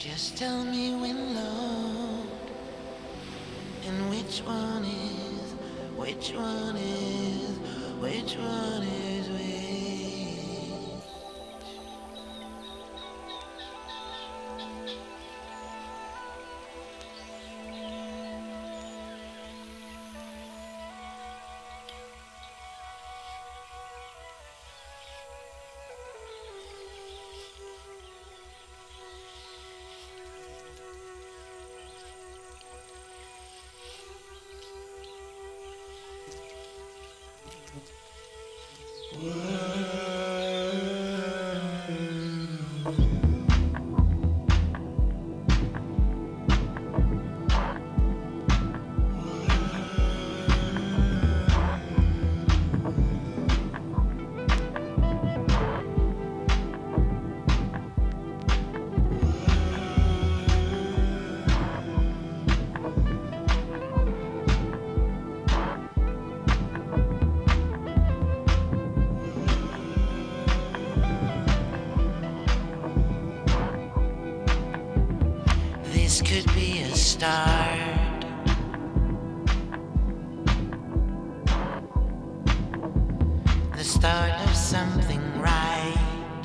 Just tell me when load and which one is which. This could be a start. The start of something right.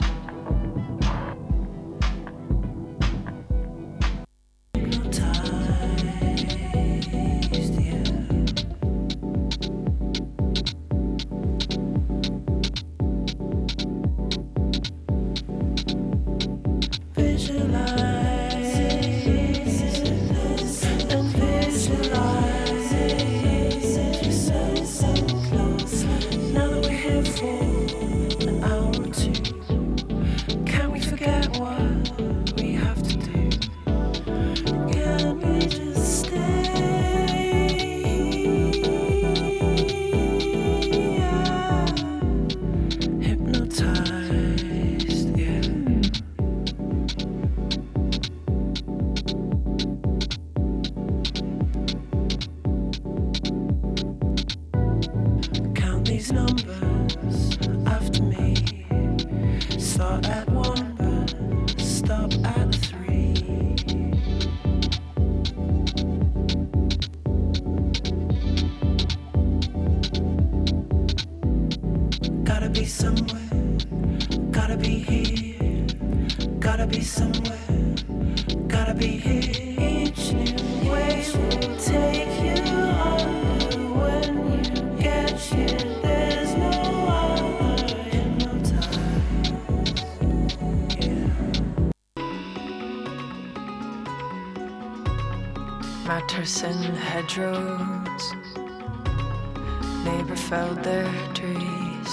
Mattress in hedgerows, neighbor felled their trees,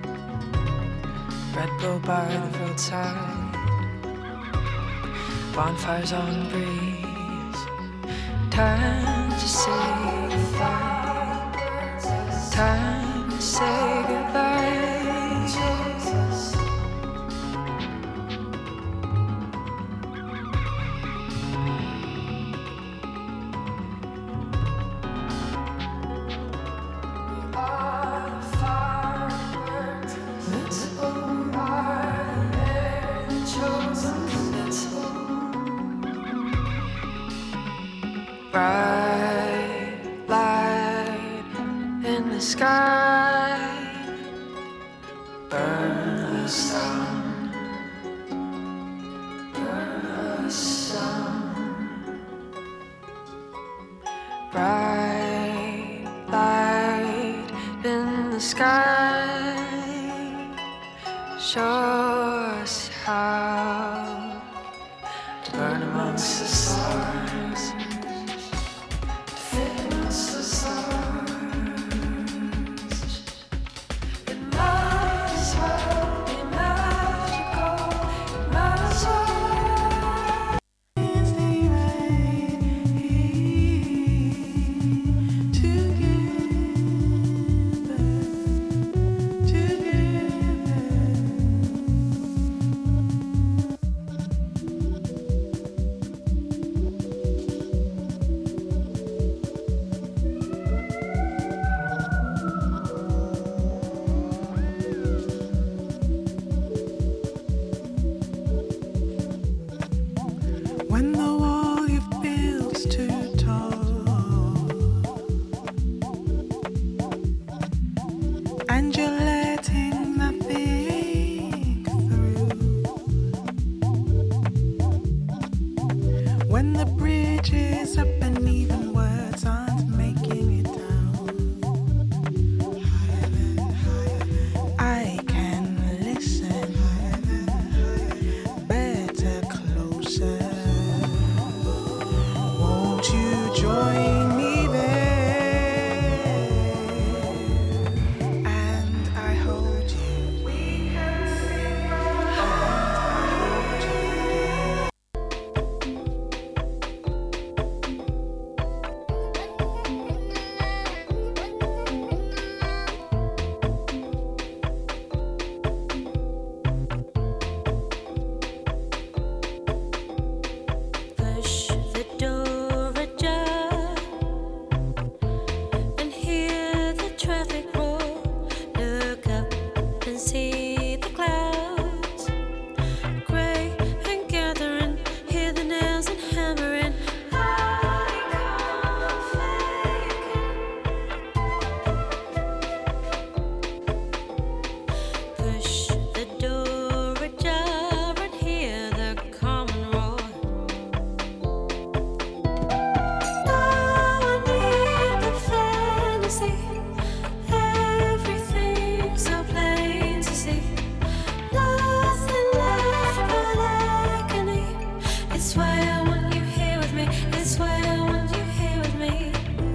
Red Bull by the roadside, bonfires on the breeze. Time to say goodbye, time to say goodbye. Bright light in the sky, burn the sun, burn the sun. Bright light in the sky, show us how to burn amongst the stars. When the bridge is up and even words aren't making it down, I can listen better, closer. Won't you join me there? And I hold you. We can sing and I hold you. Push the door ajar and hear the traffic roar. Look up and see the clouds, grey and gathering. Hear the nails and hammering. I can't fake it. Push the door ajar and hear the common roar. Now I need the fantasy. Everything's so plain to see. Nothing left but agony. It's why I want you here with me. It's why I want you here with me.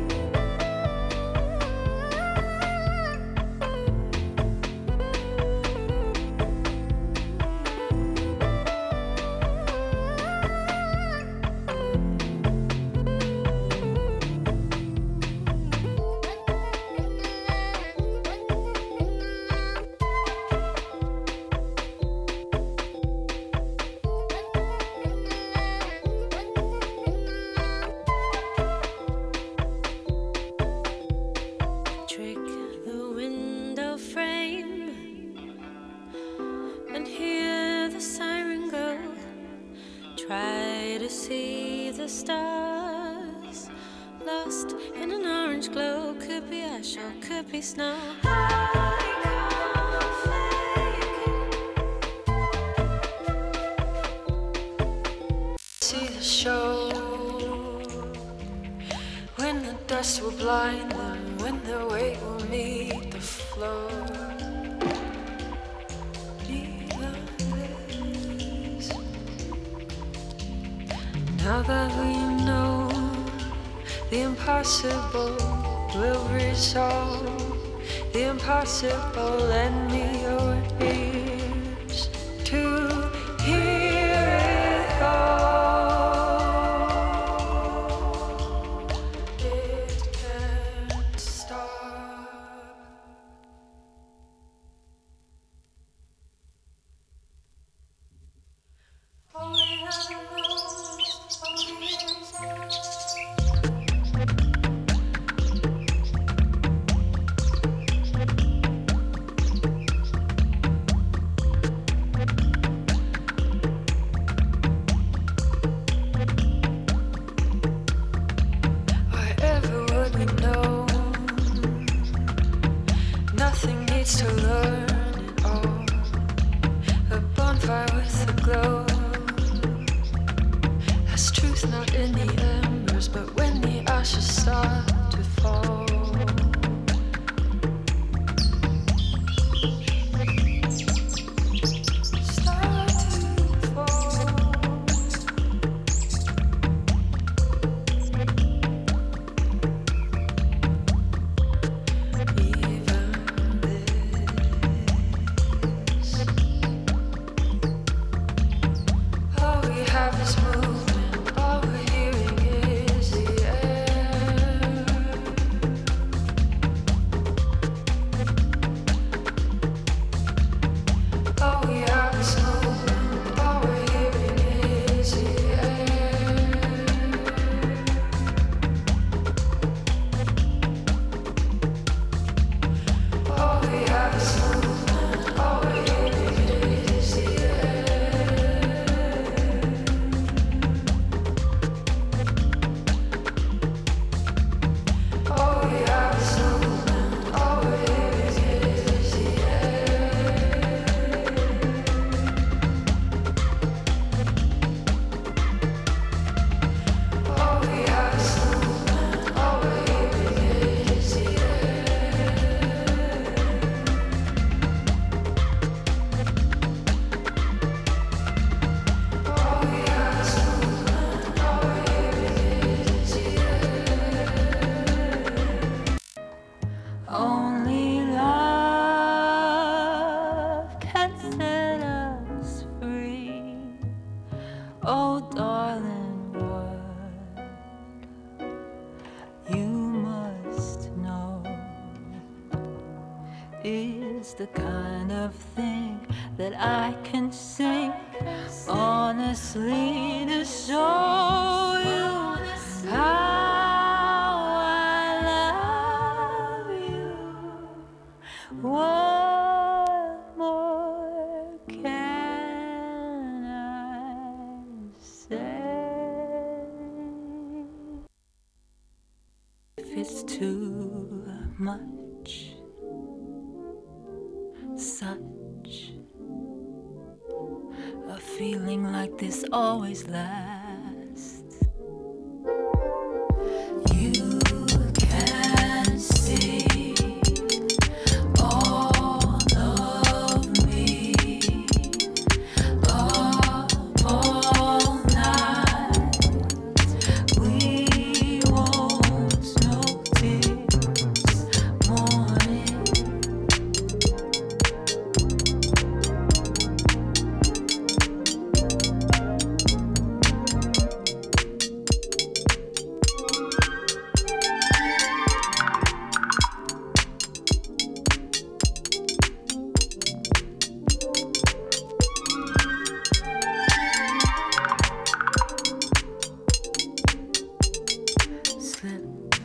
Trick the window frame and hear the siren go. Try to see the stars lost in an orange glow. Could be ash or could be snow. I can't fake it. See the show when the dust will blind them, when the weight will meet the flow. Be like this. Now that we know the impossible will resolve the impossible, lend me your ears to hear it all. It can't stop. Only heaven knows, only inside. the kind of thing that I can sing honestly to show you how I love you. What more can I say? If it's too much, such a feeling like this always lasts. You can see all of me up all night. We won't notice morning. Slip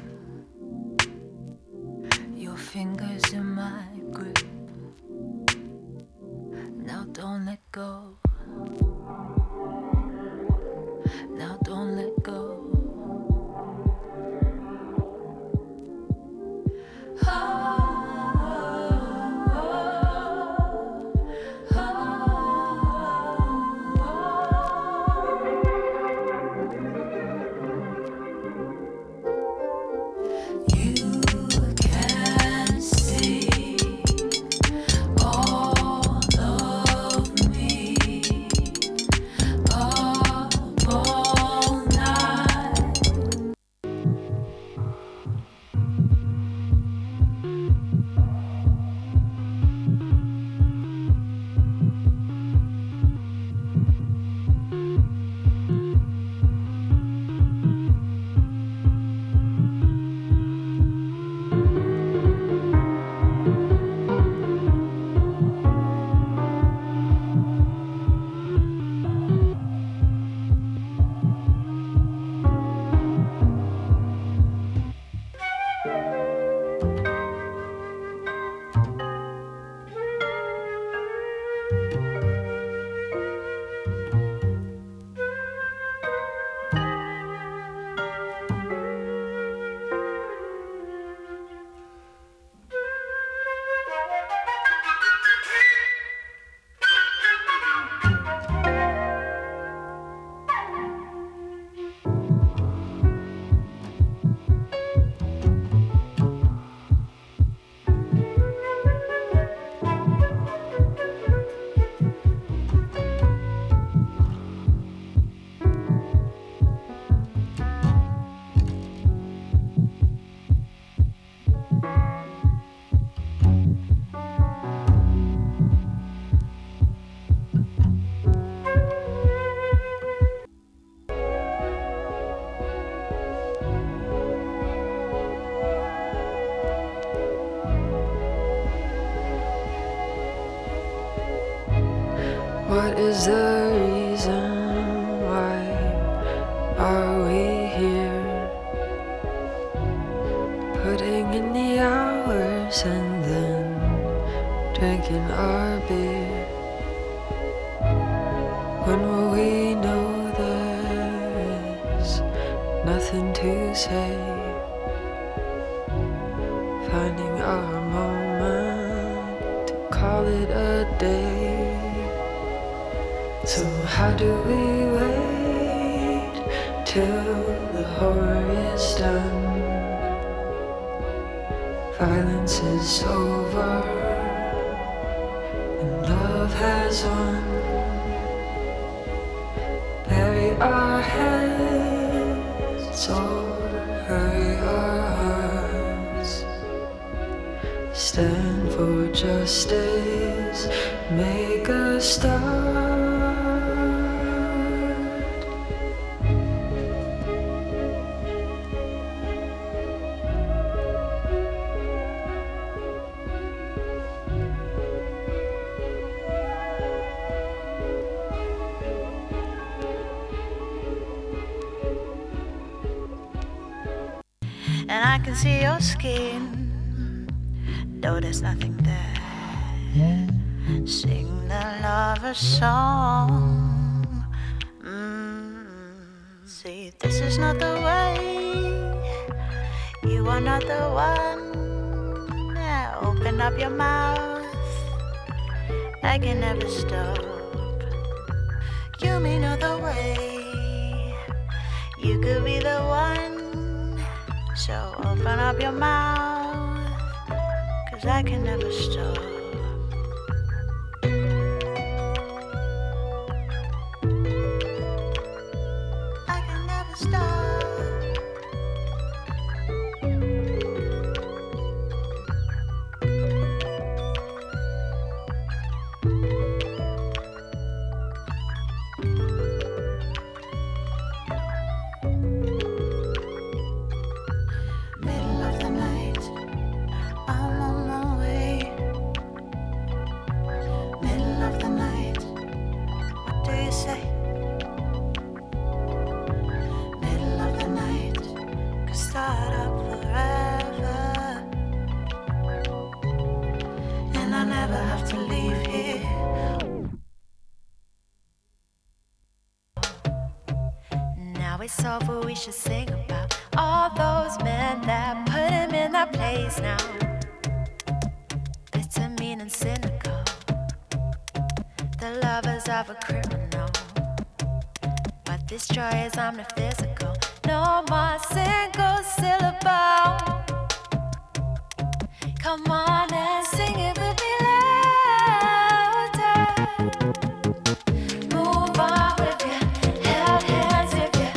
your fingers in my grip. Now don't let go. Now don't let go. You can see all of me up all night. What is the reason? Why are we here? Putting in the hours and then drinking our beer. When will we know there is nothing to say? Finding our moment to call it a day. So how do we wait till the horror is done? Violence is over and love has won. Bury our heads or hurry our hearts. Stand for justice, make a start. I can see your skin, though there's nothing there. Sing the lover song. See, this is not the way. You are not the one. Yeah, open up your mouth. I can never stop. You may know the way. You could be the one. So open up your mouth, 'cause I can never stop. I can never stop. It's over, we should sing about all those men that put him in that place now. Bitter, mean and cynical, the lovers of a criminal. But this joy is omniphysical, no more single syllable. Come on and sing it with me louder. Move on with you, held hands with you.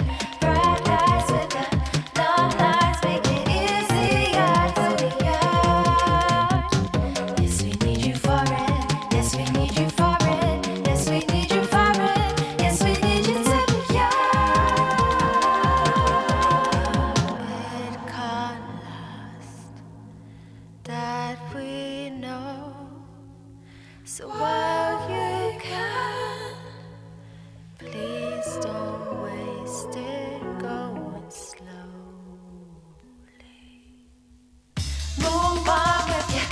So while you can, please don't waste it going slowly. Move on with you,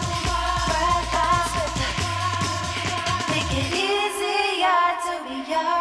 breath fast with you. Make it easier to be yours.